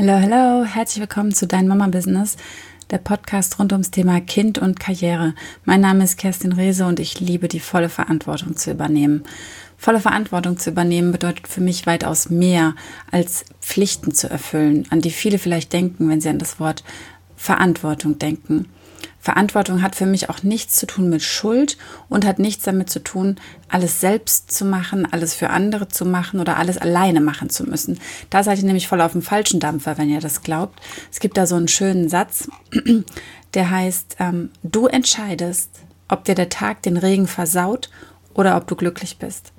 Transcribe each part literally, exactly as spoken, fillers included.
Hallo, hallo, herzlich willkommen zu Dein Mama Business, der Podcast rund ums Thema Kind und Karriere. Mein Name ist Kerstin Rehse und ich liebe die volle Verantwortung zu übernehmen. Volle Verantwortung zu übernehmen bedeutet für mich weitaus mehr als Pflichten zu erfüllen, an die viele vielleicht denken, wenn sie an das Wort Verantwortung denken. Verantwortung hat für mich auch nichts zu tun mit Schuld und hat nichts damit zu tun, alles selbst zu machen, alles für andere zu machen oder alles alleine machen zu müssen. Da seid ihr nämlich voll auf dem falschen Dampfer, wenn ihr das glaubt. Es gibt da so einen schönen Satz, der heißt, ähm, du entscheidest, ob dir der Tag den Regen versaut oder ob du glücklich bist.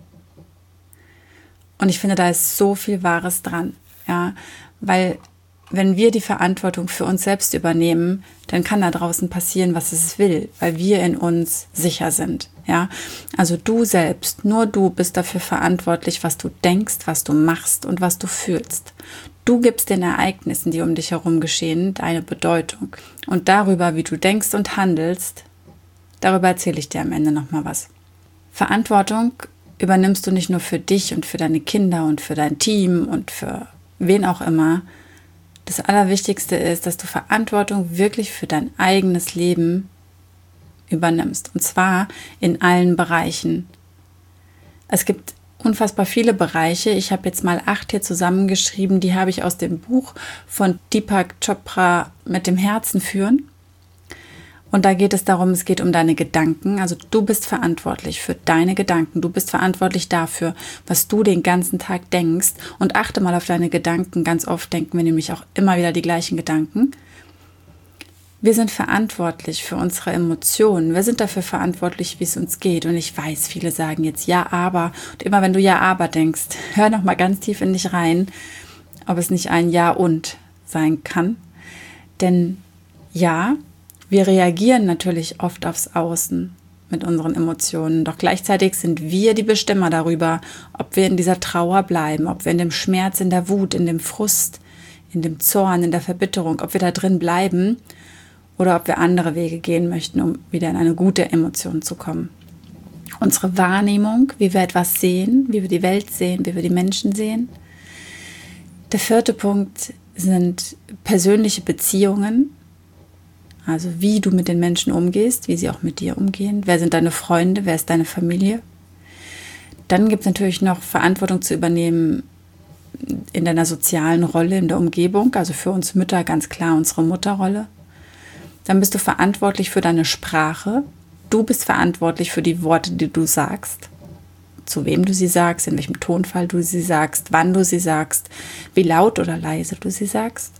Und ich finde, da ist so viel Wahres dran, ja, weil wenn wir die Verantwortung für uns selbst übernehmen, dann kann da draußen passieren, was es will, weil wir in uns sicher sind. Ja, also du selbst, nur du bist dafür verantwortlich, was du denkst, was du machst und was du fühlst. Du gibst den Ereignissen, die um dich herum geschehen, deine Bedeutung. Und darüber, wie du denkst und handelst, darüber erzähle ich dir am Ende nochmal was. Verantwortung übernimmst du nicht nur für dich und für deine Kinder und für dein Team und für wen auch immer. Das Allerwichtigste ist, dass du Verantwortung wirklich für dein eigenes Leben übernimmst. Und zwar in allen Bereichen. Es gibt unfassbar viele Bereiche. Ich habe jetzt mal acht hier zusammengeschrieben. Die habe ich aus dem Buch von Deepak Chopra mit dem Herzen führen. Und da geht es darum, es geht um deine Gedanken. Also du bist verantwortlich für deine Gedanken. Du bist verantwortlich dafür, was du den ganzen Tag denkst. Und achte mal auf deine Gedanken. Ganz oft denken wir nämlich auch immer wieder die gleichen Gedanken. Wir sind verantwortlich für unsere Emotionen. Wir sind dafür verantwortlich, wie es uns geht. Und ich weiß, viele sagen jetzt ja, aber. Und immer wenn du ja, aber denkst, hör noch mal ganz tief in dich rein, ob es nicht ein Ja und sein kann. Denn ja, wir reagieren natürlich oft aufs Außen mit unseren Emotionen, doch gleichzeitig sind wir die Bestimmer darüber, ob wir in dieser Trauer bleiben, ob wir in dem Schmerz, in der Wut, in dem Frust, in dem Zorn, in der Verbitterung, ob wir da drin bleiben oder ob wir andere Wege gehen möchten, um wieder in eine gute Emotion zu kommen. Unsere Wahrnehmung, wie wir etwas sehen, wie wir die Welt sehen, wie wir die Menschen sehen. Der vierte Punkt sind persönliche Beziehungen. Also wie du mit den Menschen umgehst, wie sie auch mit dir umgehen. Wer sind deine Freunde, wer ist deine Familie? Dann gibt es natürlich noch Verantwortung zu übernehmen in deiner sozialen Rolle, in der Umgebung. Also für uns Mütter ganz klar unsere Mutterrolle. Dann bist du verantwortlich für deine Sprache. Du bist verantwortlich für die Worte, die du sagst. Zu wem du sie sagst, in welchem Tonfall du sie sagst, wann du sie sagst, wie laut oder leise du sie sagst.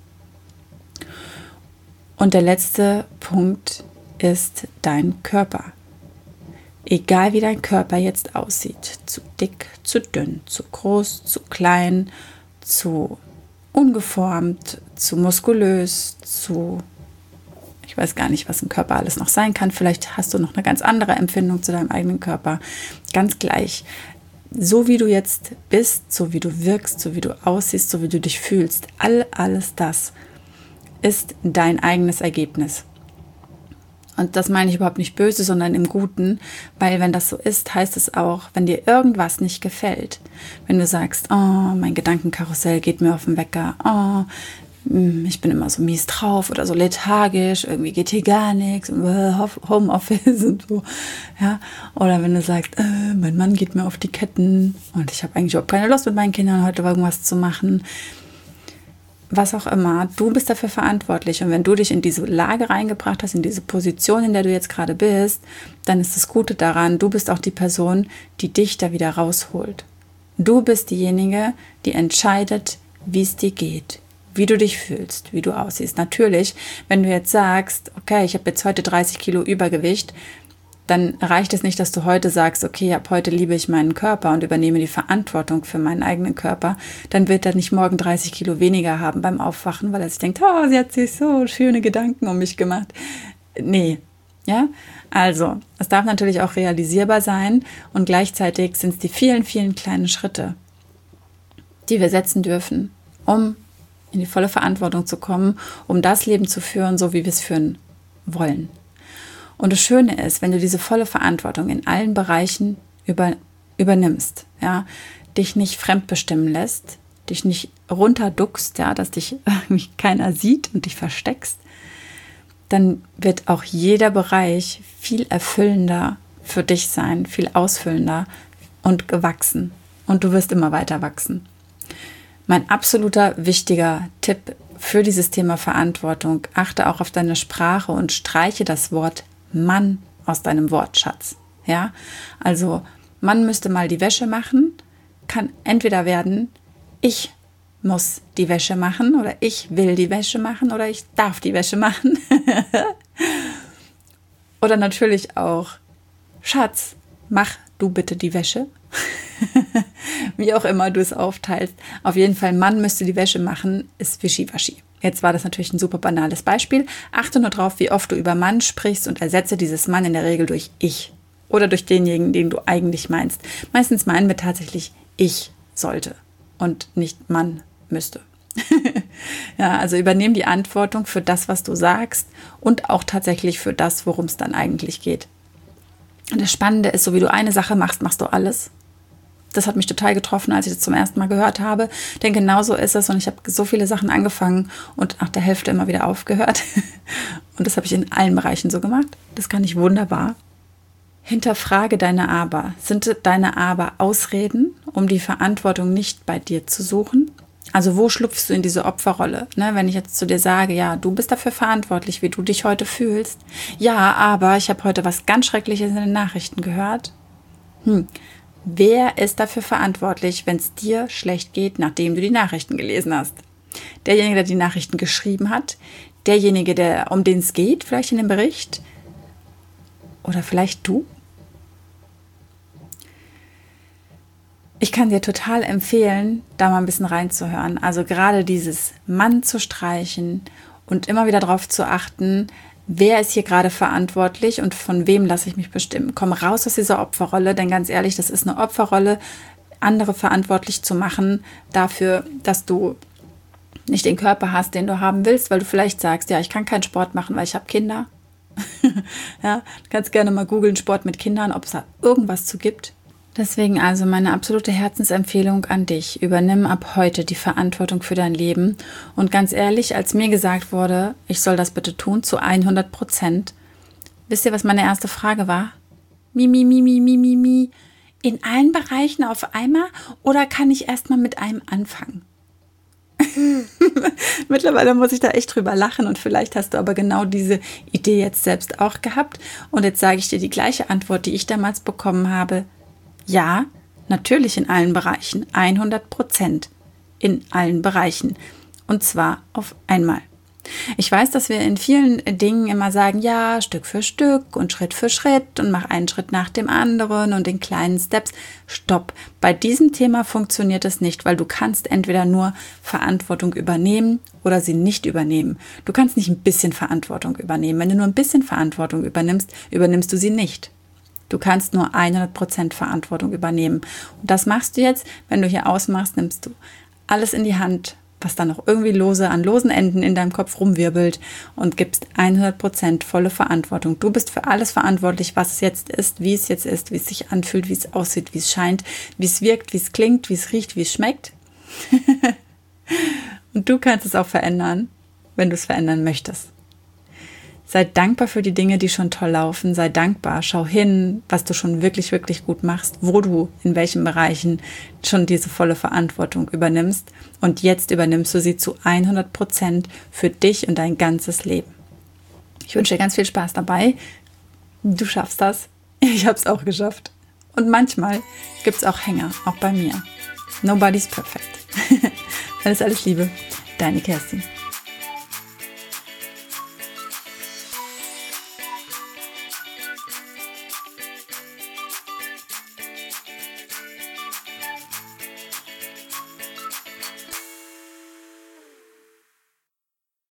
Und der letzte Punkt ist dein Körper. Egal wie dein Körper jetzt aussieht, zu dick, zu dünn, zu groß, zu klein, zu ungeformt, zu muskulös, zu, ich weiß gar nicht, was ein Körper alles noch sein kann. Vielleicht hast du noch eine ganz andere Empfindung zu deinem eigenen Körper. Ganz gleich. So wie du jetzt bist, so wie du wirkst, so wie du aussiehst, so wie du dich fühlst, all, alles das ist dein eigenes Ergebnis. Und das meine ich überhaupt nicht böse, sondern im Guten, weil wenn das so ist, heißt es auch, wenn dir irgendwas nicht gefällt, wenn du sagst, oh, mein Gedankenkarussell geht mir auf den Wecker, oh, ich bin immer so mies drauf oder so lethargisch, irgendwie geht hier gar nichts, Homeoffice und so, ja, oder wenn du sagst, äh, mein Mann geht mir auf die Ketten und ich habe eigentlich überhaupt keine Lust mit meinen Kindern heute irgendwas zu machen, was auch immer, du bist dafür verantwortlich. Und wenn du dich in diese Lage reingebracht hast, in diese Position, in der du jetzt gerade bist, dann ist das Gute daran, du bist auch die Person, die dich da wieder rausholt. Du bist diejenige, die entscheidet, wie es dir geht, wie du dich fühlst, wie du aussiehst. Natürlich, wenn du jetzt sagst, okay, ich habe jetzt heute dreißig Kilo Übergewicht, dann reicht es nicht, dass du heute sagst, okay, ab heute liebe ich meinen Körper und übernehme die Verantwortung für meinen eigenen Körper. Dann wird er nicht morgen dreißig Kilo weniger haben beim Aufwachen, weil er sich denkt, oh, sie hat sich so schöne Gedanken um mich gemacht. Nee, ja, also, es darf natürlich auch realisierbar sein und gleichzeitig sind es die vielen, vielen kleinen Schritte, die wir setzen dürfen, um in die volle Verantwortung zu kommen, um das Leben zu führen, so wie wir es führen wollen. Und das Schöne ist, wenn du diese volle Verantwortung in allen Bereichen über, übernimmst, ja, dich nicht fremdbestimmen lässt, dich nicht runterduckst, ja, dass dich irgendwie keiner sieht und dich versteckst, dann wird auch jeder Bereich viel erfüllender für dich sein, viel ausfüllender und gewachsen. Und du wirst immer weiter wachsen. Mein absoluter wichtiger Tipp für dieses Thema Verantwortung: Achte auch auf deine Sprache und streiche das Wort Mann aus deinem Wortschatz. Ja, also Mann müsste mal die Wäsche machen, kann entweder werden, ich muss die Wäsche machen oder ich will die Wäsche machen oder ich darf die Wäsche machen. Oder natürlich auch, Schatz, mach du bitte die Wäsche. Wie auch immer du es aufteilst. Auf jeden Fall, Mann müsste die Wäsche machen, ist wischiwaschi. Jetzt war das natürlich ein super banales Beispiel. Achte nur drauf, wie oft du über Mann sprichst und ersetze dieses Mann in der Regel durch ich. Oder durch denjenigen, den du eigentlich meinst. Meistens meinen wir tatsächlich ich sollte und nicht Mann müsste. Ja, also übernehm die Verantwortung für das, was du sagst und auch tatsächlich für das, worum es dann eigentlich geht. Und das Spannende ist, so wie du eine Sache machst, machst du alles. Das hat mich total getroffen, als ich das zum ersten Mal gehört habe. Denn genau so ist es. Und ich habe so viele Sachen angefangen und nach der Hälfte immer wieder aufgehört. Und das habe ich in allen Bereichen so gemacht. Das kann ich wunderbar. Hinterfrage deine Aber. Sind deine Aber Ausreden, um die Verantwortung nicht bei dir zu suchen? Also wo schlüpfst du in diese Opferrolle? Ne, wenn ich jetzt zu dir sage, ja, du bist dafür verantwortlich, wie du dich heute fühlst. Ja, aber ich habe heute was ganz Schreckliches in den Nachrichten gehört. Hm. Wer ist dafür verantwortlich, wenn es dir schlecht geht, nachdem du die Nachrichten gelesen hast? Derjenige, der die Nachrichten geschrieben hat? Derjenige, der, um den es geht, vielleicht in dem Bericht? Oder vielleicht du? Ich kann dir total empfehlen, da mal ein bisschen reinzuhören. Also gerade dieses Mann zu streichen und immer wieder darauf zu achten, wer ist hier gerade verantwortlich und von wem lasse ich mich bestimmen? Komm raus aus dieser Opferrolle, denn ganz ehrlich, das ist eine Opferrolle, andere verantwortlich zu machen dafür, dass du nicht den Körper hast, den du haben willst, weil du vielleicht sagst, ja, ich kann keinen Sport machen, weil ich habe Kinder. Ja, du kannst gerne mal googeln, Sport mit Kindern, ob es da irgendwas zu gibt. Deswegen also meine absolute Herzensempfehlung an dich. Übernimm ab heute die Verantwortung für dein Leben. Und ganz ehrlich, als mir gesagt wurde, ich soll das bitte tun, zu hundert Prozent, wisst ihr, was meine erste Frage war? Mi, mi, mi, mi, mi, mi, mi. In allen Bereichen auf einmal oder kann ich erstmal mit einem anfangen? Mittlerweile muss ich da echt drüber lachen und vielleicht hast du aber genau diese Idee jetzt selbst auch gehabt. Und jetzt sage ich dir die gleiche Antwort, die ich damals bekommen habe. Ja, natürlich in allen Bereichen, hundert Prozent in allen Bereichen und zwar auf einmal. Ich weiß, dass wir in vielen Dingen immer sagen, ja, Stück für Stück und Schritt für Schritt und mach einen Schritt nach dem anderen und in kleinen Steps. Stopp, bei diesem Thema funktioniert es nicht, weil du kannst entweder nur Verantwortung übernehmen oder sie nicht übernehmen. Du kannst nicht ein bisschen Verantwortung übernehmen. Wenn du nur ein bisschen Verantwortung übernimmst, übernimmst du sie nicht. Du kannst nur hundert Prozent Verantwortung übernehmen. Und das machst du jetzt, wenn du hier ausmachst, nimmst du alles in die Hand, was dann noch irgendwie lose an losen Enden in deinem Kopf rumwirbelt und gibst hundert Prozent volle Verantwortung. Du bist für alles verantwortlich, was es jetzt ist, wie es jetzt ist, wie es sich anfühlt, wie es aussieht, wie es scheint, wie es wirkt, wie es klingt, wie es riecht, wie es schmeckt. Und du kannst es auch verändern, wenn du es verändern möchtest. Sei dankbar für die Dinge, die schon toll laufen. Sei dankbar. Schau hin, was du schon wirklich, wirklich gut machst, wo du in welchen Bereichen schon diese volle Verantwortung übernimmst. Und jetzt übernimmst du sie zu hundert Prozent für dich und dein ganzes Leben. Ich wünsche dir ganz viel Spaß dabei. Du schaffst das. Ich habe es auch geschafft. Und manchmal gibt es auch Hänger, auch bei mir. Nobody's perfect. Alles, alles Liebe. Deine Kerstin.